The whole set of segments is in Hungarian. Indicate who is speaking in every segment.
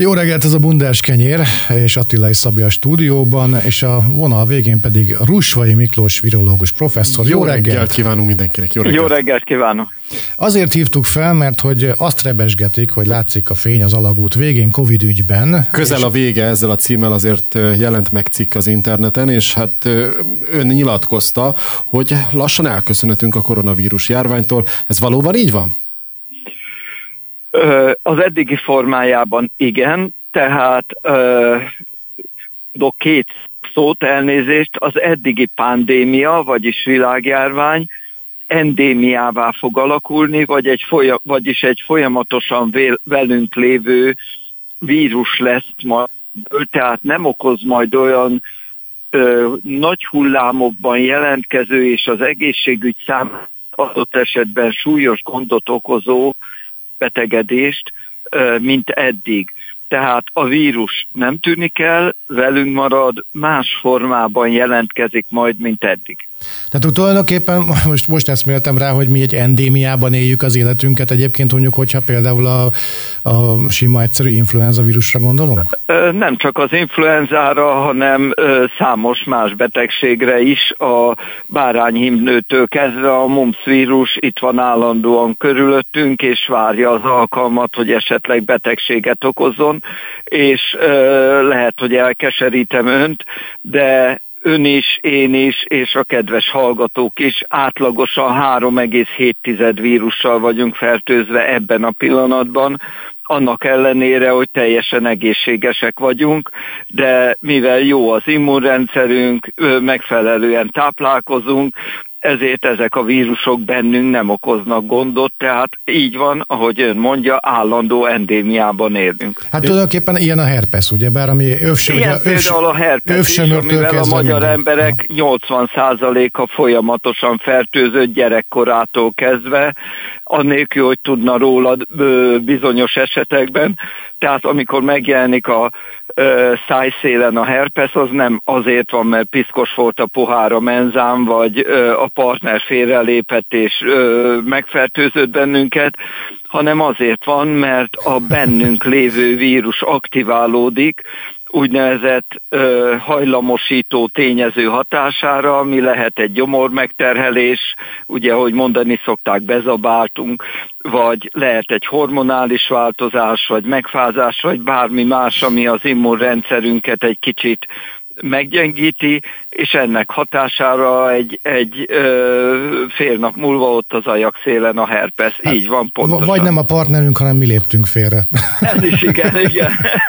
Speaker 1: Jó reggelt, ez a Bundás Kenyér, és Attilai Szabi a stúdióban, és a vonal végén pedig Rusvai Miklós virológus professzor. Jó reggelt
Speaker 2: kívánunk mindenkinek.
Speaker 3: Jó reggelt kívánok.
Speaker 1: Azért hívtuk fel, mert hogy azt rebesgetik, hogy látszik a fény az alagút végén Covid ügyben.
Speaker 2: Közel a vége, ezzel a címmel azért jelent meg cikk az interneten, és hát ön nyilatkozta, hogy lassan elköszönhetünk a koronavírus járványtól. Ez valóban így van?
Speaker 3: Az eddigi formájában igen, tehát két szót, elnézést, az eddigi pandémia, vagyis világjárvány endémiává fog alakulni, vagyis egy folyamatosan velünk lévő vírus lesz majd, tehát nem okoz majd olyan nagy hullámokban jelentkező és az egészségügy számára adott esetben súlyos gondot okozó betegedést, mint eddig. Tehát a vírus nem tűnik el, velünk marad, más formában jelentkezik majd, mint eddig.
Speaker 1: Tehát tulajdonképpen most eszméltem rá, hogy mi egy endémiában éljük az életünket. Egyébként mondjuk, hogyha például a sima egyszerű influenza vírusra gondolunk?
Speaker 3: Nem csak az influenzára, hanem számos más betegségre is. A bárányhimlőtől kezdve a mumps vírus itt van állandóan körülöttünk, és várja az alkalmat, hogy esetleg betegséget okozzon, és lehet, hogy elkeserítem önt, de ön is, én is, és a kedves hallgatók is átlagosan 3,7 vírussal vagyunk fertőzve ebben a pillanatban, annak ellenére, hogy teljesen egészségesek vagyunk, de mivel jó az immunrendszerünk, megfelelően táplálkozunk, ezért ezek a vírusok bennünk nem okoznak gondot, tehát így van, ahogy ön mondja, állandó endémiában élünk.
Speaker 1: Hát tulajdonképpen ilyen a herpes, ugye? Bár ami
Speaker 3: például a herpes is, amivel a magyar emberek 80%-a folyamatosan fertőzött gyerekkorától kezdve, annélkül, hogy tudna róla bizonyos esetekben. Tehát amikor megjelenik a szájszélen a herpes, az nem azért van, mert piszkos volt a pohár a menzám, vagy a partner félrelépett és megfertőzött bennünket, hanem azért van, mert a bennünk lévő vírus aktiválódik, úgynevezett hajlamosító tényező hatására, ami lehet egy gyomormegterhelés, ugye, ahogy mondani szokták, bezabáltunk, vagy lehet egy hormonális változás, vagy megfázás, vagy bármi más, ami az immunrendszerünket egy kicsit meggyengíti, és ennek hatására egy fél nap múlva ott az ajakszélen a herpes. Hát, így van pontosan.
Speaker 1: Vagy nem a partnerünk, hanem mi léptünk félre.
Speaker 3: Ez is igen.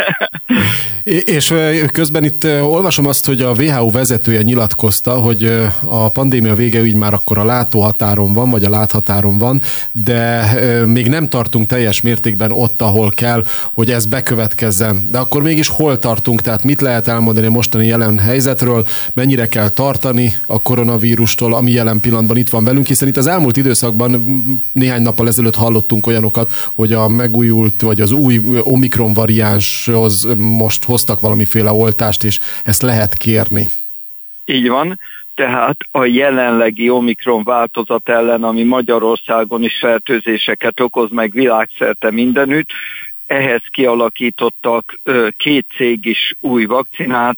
Speaker 2: És közben itt olvasom azt, hogy a WHO vezetője nyilatkozta, hogy a pandémia vége így már akkor a látóhatáron van, vagy a láthatáron van, de még nem tartunk teljes mértékben ott, ahol kell, hogy ez bekövetkezzen. De akkor mégis hol tartunk? Tehát mit lehet elmondani a mostani jelen helyzetről, mennyire kell tartani a koronavírustól, ami jelen pillanatban itt van velünk, hiszen itt az elmúlt időszakban néhány nappal ezelőtt hallottunk olyanokat, hogy a megújult, vagy az új Omikron variánshoz most hoztak valamiféle oltást, és ezt lehet kérni.
Speaker 3: Így van, tehát a jelenlegi Omikron változat ellen, ami Magyarországon is fertőzéseket okoz meg világszerte mindenütt, ehhez kialakítottak két cég is új vakcinát,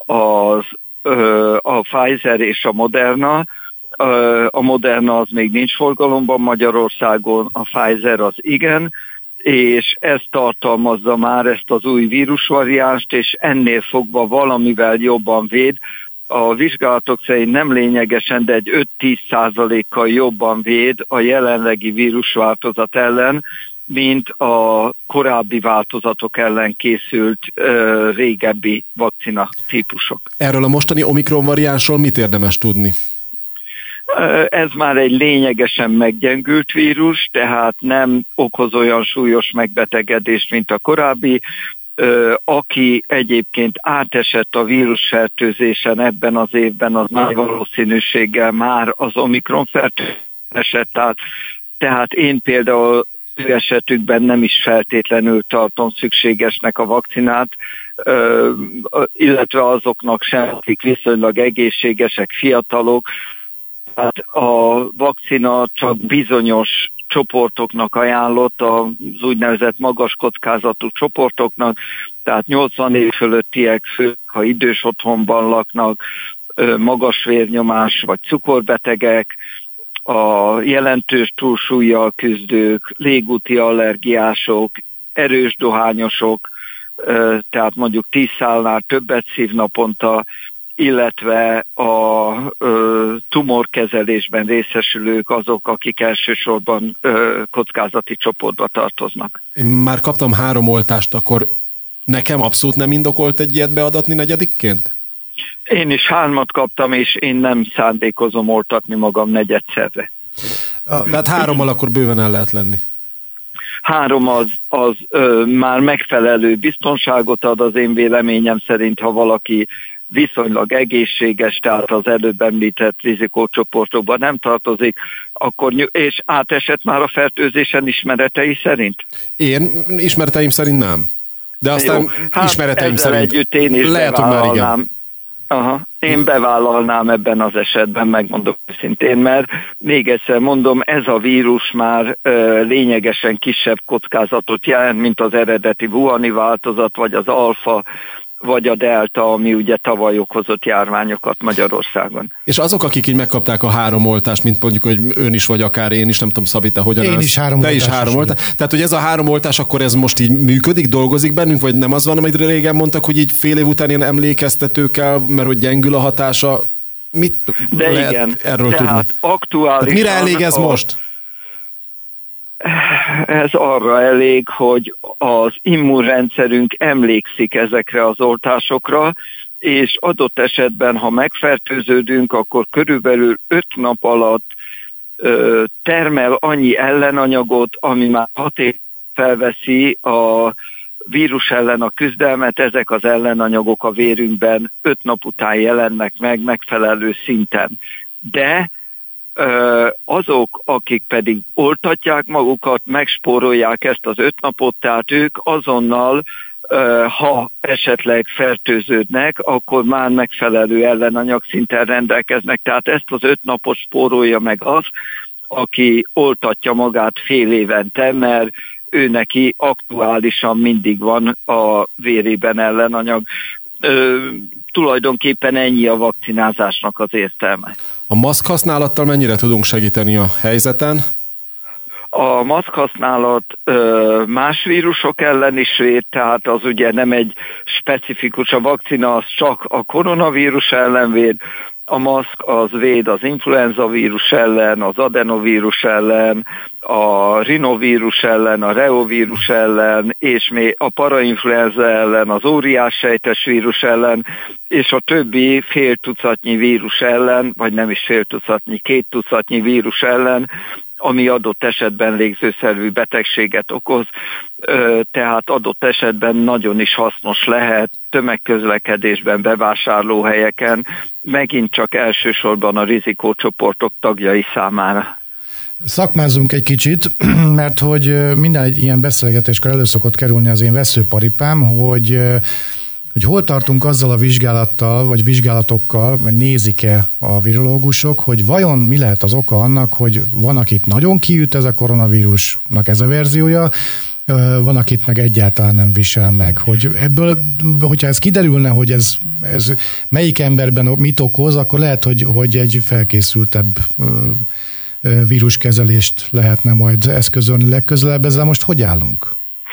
Speaker 3: a Pfizer és a Moderna. A Moderna az még nincs forgalomban Magyarországon, a Pfizer az igen, és ez tartalmazza már ezt az új vírusvariánst, és ennél fogva valamivel jobban véd. A vizsgálatok szerint nem lényegesen, de egy 5-10%-kal jobban véd a jelenlegi vírusváltozat ellen, mint a korábbi változatok ellen készült régebbi vakcina típusok.
Speaker 2: Erről a mostani Omikron variánsról mit érdemes tudni?
Speaker 3: Ez már egy lényegesen meggyengült vírus, tehát nem okoz olyan súlyos megbetegedést, mint a korábbi. Aki egyébként átesett a vírusfertőzésen ebben az évben, az nagy valószínűséggel már az Omikron fertőzés esett át. Tehát én például esetükben nem is feltétlenül tartom szükségesnek a vakcinát, illetve azoknak sem, akik viszonylag egészségesek, fiatalok. Hát a vakcina csak bizonyos csoportoknak ajánlott, az úgynevezett magas kockázatú csoportoknak, tehát 80 év fölöttiek, főleg ha idős otthonban laknak, magas vérnyomás vagy cukorbetegek, a jelentős túlsúllyal küzdők, légúti allergiások, erős dohányosok, tehát mondjuk 10 szálnál többet szív naponta, illetve a tumorkezelésben részesülők azok, akik elsősorban kockázati csoportba tartoznak.
Speaker 2: Én már kaptam 3 oltást, akkor nekem abszolút nem indokolt egy ilyet beadatni negyedikként?
Speaker 3: Én is 3 kaptam, és én nem szándékozom oltatni magam negyedszerre.
Speaker 2: Tehát 3-mal akkor bőven el lehet lenni.
Speaker 3: 3 az már megfelelő biztonságot ad az én véleményem szerint, ha valaki viszonylag egészséges, tehát az előbb említett rizikócsoportokban nem tartozik, akkor és átesett már a fertőzésen ismeretei szerint?
Speaker 2: Én ismereteim szerint nem. De aztán jó, ismereteim szerint
Speaker 3: együtt én is
Speaker 2: lehet, hogy már igen.
Speaker 3: Én bevállalnám ebben az esetben, megmondom őszintén, mert még egyszer mondom, ez a vírus már lényegesen kisebb kockázatot jelent, mint az eredeti wuhani változat, vagy az alfa, vagy a delta, ami ugye tavaly okozott járványokat Magyarországon.
Speaker 2: És azok, akik így megkapták a 3 oltást, mint mondjuk, hogy ön is, vagy akár én is, nem tudom, Szabi, te hogyan
Speaker 1: állsz? Te
Speaker 2: is 3 oltás. Tehát, hogy ez a 3 oltás, akkor ez most így működik, dolgozik bennünk, vagy nem az van, amit régen mondtak, hogy így fél év után ilyen emlékeztetőkkel, mert hogy gyengül a hatása. Mit
Speaker 3: de
Speaker 2: lehet
Speaker 3: igen,
Speaker 2: erről tudni?
Speaker 3: Aktuálisan
Speaker 2: mire elég ez most?
Speaker 3: Ez arra elég, hogy az immunrendszerünk emlékszik ezekre az oltásokra, és adott esetben, ha megfertőződünk, akkor körülbelül 5 nap alatt termel annyi ellenanyagot, ami már hatékonyan felveszi a vírus ellen a küzdelmet, ezek az ellenanyagok a vérünkben 5 nap után jelennek meg megfelelő szinten. De azok, akik pedig oltatják magukat, megspórolják ezt az 5 napot, tehát ők azonnal, ha esetleg fertőződnek, akkor már megfelelő ellenanyagszinten rendelkeznek. Tehát ezt az 5 napot spórolja meg az, aki oltatja magát fél évente, mert ő neki aktuálisan mindig van a vérében ellenanyag. Tulajdonképpen ennyi a vakcinázásnak az értelme.
Speaker 2: A maszk használattal mennyire tudunk segíteni a helyzeten?
Speaker 3: A maszk használat más vírusok ellen is véd, tehát az ugye nem egy specifikus, a vakcina az csak a koronavírus ellen véd, a maszk az véd az influenza vírus ellen, az adenovírus ellen, a rinovírus ellen, a reovírus ellen, és még a parainfluenza ellen, az óriássejtes vírus ellen, és a többi fél tucatnyi vírus ellen, vagy nem is fél tucatnyi, 2 tucatnyi vírus ellen, ami adott esetben légzőszervi betegséget okoz, tehát adott esetben nagyon is hasznos lehet tömegközlekedésben, bevásárlóhelyeken, megint csak elsősorban a rizikócsoportok tagjai számára.
Speaker 1: Szakmázzunk egy kicsit, mert hogy minden egy ilyen beszélgetéskor elő szokott kerülni az én veszőparipám, hogy hol tartunk azzal a vizsgálattal, vagy vizsgálatokkal, vagy nézik-e a virológusok, hogy vajon mi lehet az oka annak, hogy van, akit nagyon kiüt ez a koronavírusnak ez a verziója, van, akit meg egyáltalán nem visel meg. Hogy ebből, hogyha ez kiderülne, hogy ez melyik emberben mit okoz, akkor lehet, hogy egy felkészültebb víruskezelést lehetne majd eszközölni legközelebb. Ezzel most hogy állunk?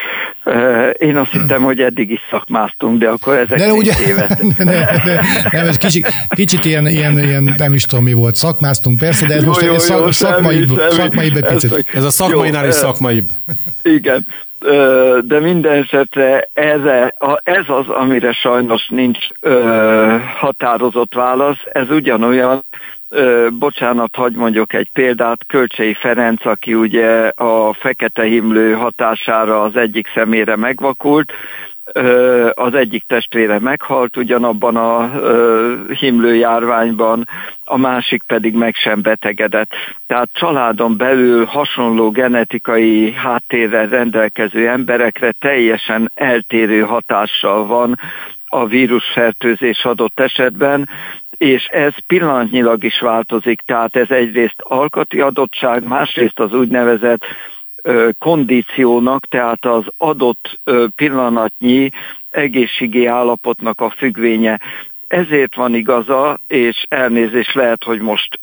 Speaker 3: Én azt hittem, hogy eddig is szakmáztunk, de akkor ezek tévedtek.
Speaker 1: Nem, ez kicsit ilyen, nem is tudom mi volt, szakmáztunk persze, de ez most egy szakmaibb egy picit.
Speaker 2: Ez a szakmainál is szakmaibb.
Speaker 3: Igen, de minden esetre ez az, amire sajnos nincs határozott válasz, ez ugyanolyan, bocsánat, hadd mondjuk egy példát, Kölcsey Ferenc, aki ugye a fekete himlő hatására az egyik szemére megvakult, az egyik testvére meghalt ugyanabban a himlőjárványban, a másik pedig meg sem betegedett. Tehát családon belül hasonló genetikai háttérrel rendelkező emberekre teljesen eltérő hatással van a vírusfertőzés adott esetben, és ez pillanatnyilag is változik, tehát ez egyrészt alkati adottság, másrészt az úgynevezett kondíciónak, tehát az adott pillanatnyi egészségi állapotnak a függvénye. Ezért van igaza, és elnézést lehet, hogy most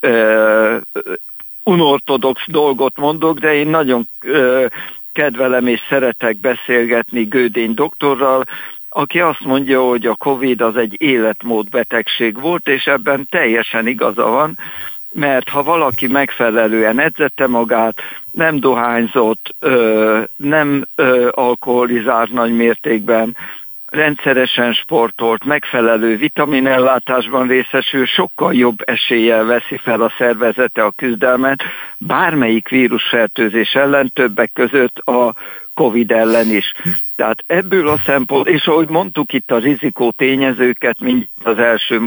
Speaker 3: unortodox dolgot mondok, de én nagyon kedvelem és szeretek beszélgetni Gödény doktorral, aki azt mondja, hogy a Covid az egy életmódbetegség volt, és ebben teljesen igaza van, mert ha valaki megfelelően edzette magát, nem dohányzott, nem alkoholizált nagy mértékben, rendszeresen sportolt, megfelelő vitaminellátásban részesül, sokkal jobb eséllyel veszi fel a szervezete a küzdelmet, bármelyik vírusfertőzés ellen, többek között a Covid ellen is. Tehát ebből a szempont, és ahogy mondtuk itt a rizikó tényezőket, mint az első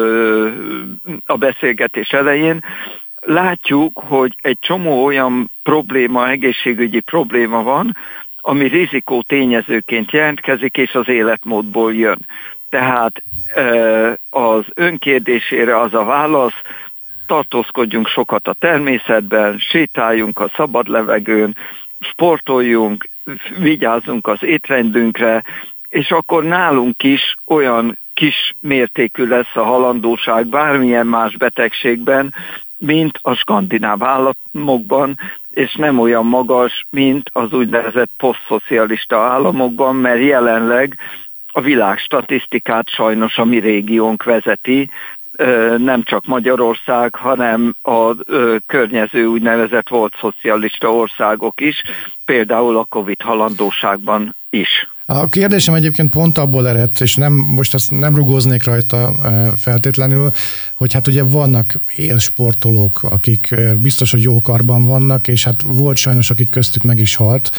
Speaker 3: a beszélgetés elején, látjuk, hogy egy csomó olyan probléma, egészségügyi probléma van, ami rizikó tényezőként jelentkezik, és az életmódból jön. Tehát az önkérdésére az a válasz, tartózkodjunk sokat a természetben, sétáljunk a szabad levegőn, sportoljunk, vigyázzunk az étrendünkre, és akkor nálunk is olyan kis mértékű lesz a halandóság bármilyen más betegségben, mint a skandináv államokban, és nem olyan magas, mint az úgynevezett posztszocialista államokban, mert jelenleg a világ statisztikát sajnos a mi régiónk vezeti, nem csak Magyarország, hanem a környező úgynevezett volt szocialista országok is, például a Covid halandóságban is.
Speaker 1: A kérdésem egyébként pont abból eredt, és most ezt nem rugóznék rajta feltétlenül, hogy hát ugye vannak élsportolók, akik biztos, hogy jó karban vannak, és hát volt sajnos, akik köztük meg is halt,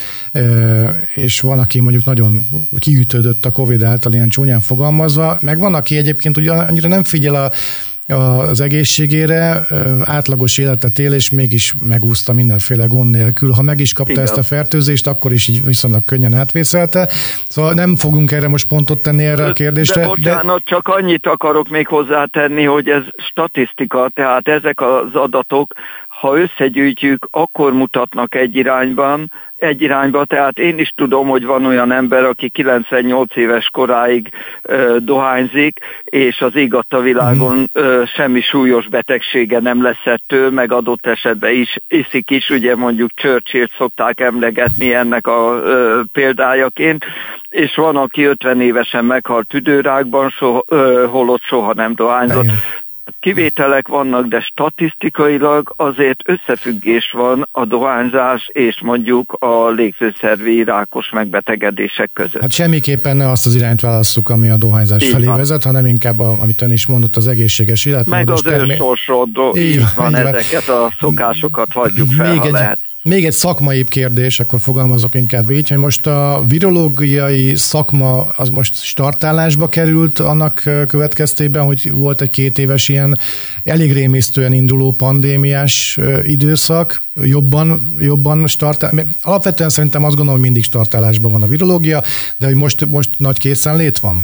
Speaker 1: és van, aki mondjuk nagyon kiütődött a Covid által, ilyen csúnyán fogalmazva, meg van, aki egyébként ugye annyira nem figyel az egészségére, átlagos életet él, és mégis megúszta mindenféle gond nélkül. Ha meg is kapta ezt a fertőzést, akkor is így viszonylag könnyen átvészelte. Szóval nem fogunk erre most pontot tenni erre a kérdésre.
Speaker 3: De bocsánat, csak annyit akarok még hozzátenni, hogy ez statisztika, tehát ezek az adatok, ha összegyűjtjük, akkor mutatnak egy irányba, tehát én is tudom, hogy van olyan ember, aki 98 éves koráig dohányzik, és az ég adta világon semmi súlyos betegsége nem lesz ettől, meg adott esetben is iszik is, ugye mondjuk Churchillt szokták emlegetni ennek a példájaként, és van, aki 50 évesen meghalt tüdőrákban, holott soha nem dohányzott. Kivételek vannak, de statisztikailag azért összefüggés van a dohányzás és mondjuk a légzőszervi rákos megbetegedések között.
Speaker 1: Hát semmiképpen ne azt az irányt válasszuk, ami a dohányzás felé vezet, hanem inkább, amit ön is mondott, az egészséges életmód.
Speaker 3: Meg az őssorsodó, így van, ezeket a szokásokat hagyjuk fel, ha lehet.
Speaker 1: Még egy szakmai kérdés, akkor fogalmazok inkább így, hogy most a virológiai szakma az most startálásba került annak következtében, hogy volt egy 2 éves ilyen elég rémisztően induló pandémiás időszak, jobban startál. Alapvetően szerintem azt gondolom, hogy mindig startálásban van a virológia, de hogy most nagy készenlét van?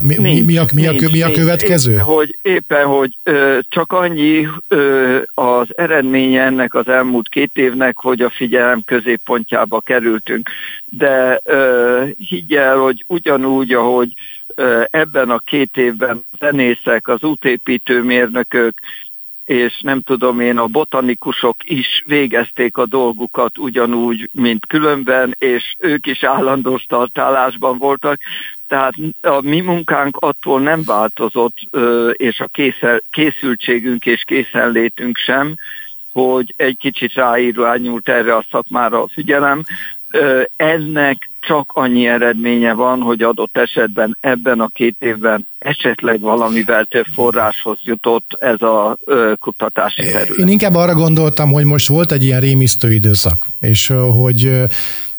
Speaker 1: Mi a következő?
Speaker 3: Éppen, hogy csak annyi az eredménye ennek az elmúlt 2 évnek, hogy a figyelem középpontjába kerültünk. De higgy el, hogy ugyanúgy, ahogy ebben a 2 évben a zenészek, az útépítőmérnökök, és nem tudom én, a botanikusok is végezték a dolgukat ugyanúgy, mint különben, és ők is állandó startálásban voltak. Tehát a mi munkánk attól nem változott, és a készültségünk és készenlétünk sem, hogy egy kicsit ráirányult erre a szakmára a figyelem. Ennek csak annyi eredménye van, hogy adott esetben ebben a 2 évben esetleg valamivel több forráshoz jutott ez a kutatási terület.
Speaker 1: Én inkább arra gondoltam, hogy most volt egy ilyen rémisztő időszak, és hogy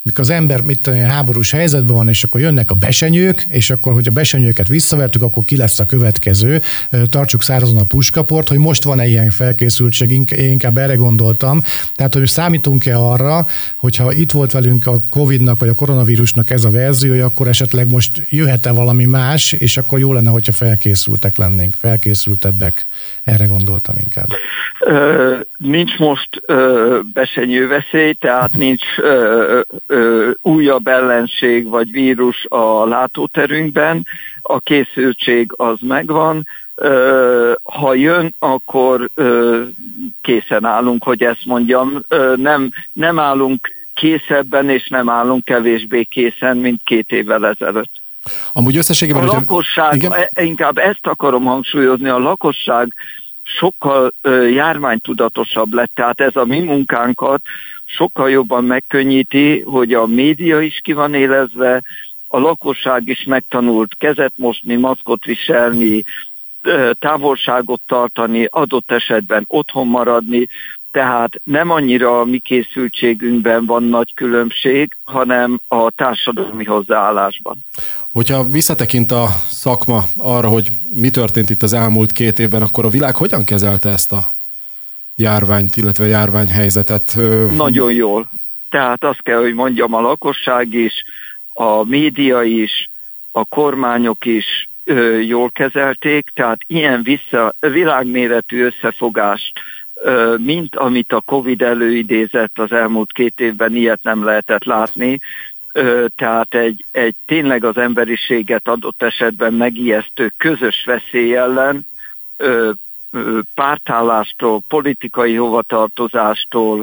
Speaker 1: mikor az ember háborús helyzetben van, és akkor jönnek a besenyők, és akkor, hogy a besenyőket visszavertük, akkor ki lesz a következő, tartsuk szárazon a puskaport, hogy most van-e ilyen felkészültség, én inkább erre gondoltam. Tehát, hogy számítunk-e arra, hogyha itt volt velünk a Covid-nak, vagy a koronavírusnak ez a verziója, akkor esetleg most jöhet-e valami más, és akkor jó lenne, hogyha felkészültek lennénk, felkészültebbek. Erre gondoltam inkább.
Speaker 3: Nincs most besenyőveszély, tehát nincs újabb ellenség vagy vírus a látóterünkben, a készültség az megvan. Ha jön, akkor készen állunk, hogy ezt mondjam. Nem állunk készebben, és nem állunk kevésbé készen, mint 2 évvel ezelőtt.
Speaker 2: Amúgy összességében...
Speaker 3: A lakosság, inkább ezt akarom hangsúlyozni, a lakosság sokkal járványtudatosabb lett, tehát ez a mi munkánkat sokkal jobban megkönnyíti, hogy a média is ki van élezve, a lakosság is megtanult kezet mosni, maszkot viselni, távolságot tartani, adott esetben otthon maradni, tehát nem annyira a mi készültségünkben van nagy különbség, hanem a társadalmi hozzáállásban.
Speaker 2: Hogyha visszatekint a szakma arra, hogy mi történt itt az elmúlt 2 évben, akkor a világ hogyan kezelte ezt a járványt, illetve járványhelyzetet?
Speaker 3: Nagyon jól. Tehát azt kell, hogy mondjam, a lakosság is, a média is, a kormányok is jól kezelték, tehát ilyen világméretű összefogást, mint amit a Covid előidézett az elmúlt 2 évben, ilyet nem lehetett látni. Tehát egy tényleg az emberiséget adott esetben megijesztő közös veszély ellen pártállástól, politikai hovatartozástól,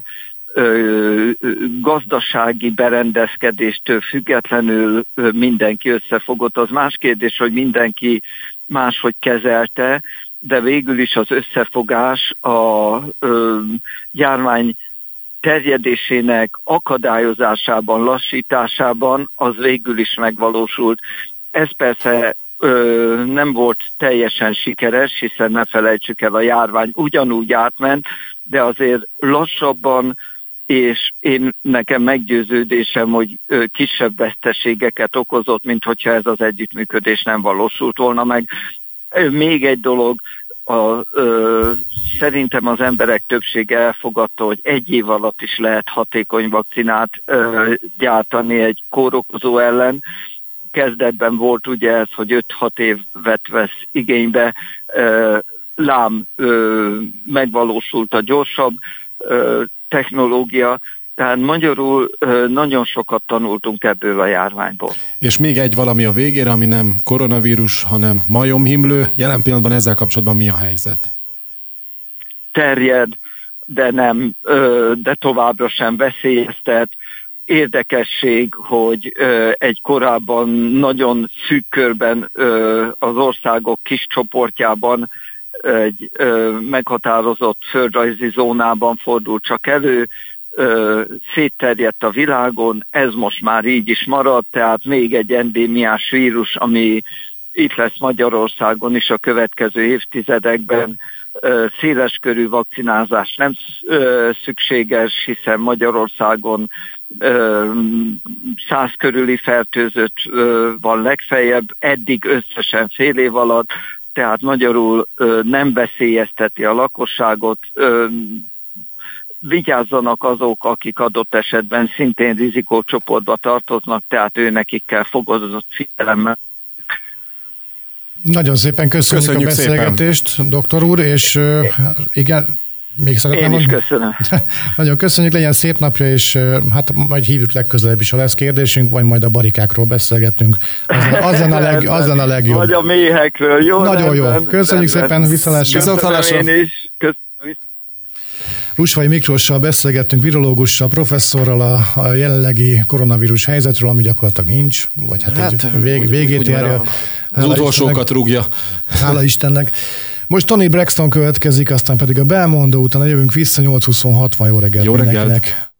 Speaker 3: gazdasági berendezkedéstől függetlenül mindenki összefogott. Az más kérdés, hogy mindenki máshogy kezelte, de végül is az összefogás a járvány terjedésének akadályozásában, lassításában az végül is megvalósult. Ez persze nem volt teljesen sikeres, hiszen ne felejtsük el, a járvány ugyanúgy átment, de azért lassabban, és nekem meggyőződésem, hogy kisebb veszteségeket okozott, mint hogyha ez az együttműködés nem valósult volna meg. Még egy dolog, szerintem az emberek többsége elfogadta, hogy 1 év alatt is lehet hatékony vakcinát gyártani egy kórokozó ellen. Kezdetben volt ugye ez, hogy 5-6 évet vesz igénybe, megvalósult a gyorsabb technológia, tehát magyarul nagyon sokat tanultunk ebből a járványból.
Speaker 2: És még egy valami a végére, ami nem koronavírus, hanem majomhimlő. Jelen pillanatban ezzel kapcsolatban mi a helyzet?
Speaker 3: Terjed, de továbbra sem veszélyeztet. Érdekesség, hogy egy korábban nagyon szűk körben az országok kis csoportjában egy meghatározott földrajzi zónában fordul csak elő, szétterjedt a világon, ez most már így is marad, tehát még egy endémiás vírus, ami itt lesz Magyarországon is a következő évtizedekben. Széleskörű vakcinázás nem szükséges, hiszen Magyarországon 100 körüli fertőzött van legfeljebb, eddig összesen fél év alatt, tehát magyarul nem veszélyezteti a lakosságot, vigyázzanak azok, akik adott esetben szintén rizikócsoportba tartoznak, tehát nekik kell fokozott figyelemmel.
Speaker 1: Nagyon szépen köszönjük a beszélgetést, szépen, doktor úr, és igen, még szeretném
Speaker 3: mondani. Én is köszönöm.
Speaker 1: Nagyon köszönjük, legyen szép napja, és hát majd hívjuk legközelebb is, ha lesz kérdésünk, vagy majd a barikákról beszélgetünk. Az lenne a legjobb.
Speaker 3: Vagy a méhekről. Jó,
Speaker 1: nagyon jó. Köszönjük szépen, viszontlátásra.
Speaker 3: Köszönöm én is.
Speaker 1: Rusvay Miklossal beszélgettünk, virológussal, professzorral a jelenlegi koronavírus helyzetről, ami gyakorlatilag nincs, vagy egy végét járja.
Speaker 2: Az utolsókat rúgja.
Speaker 1: Hála Istennek. Most Toni Braxton következik, aztán pedig a Belmondo, utána jövünk vissza 8:26. Jó reggelt mindenkinek.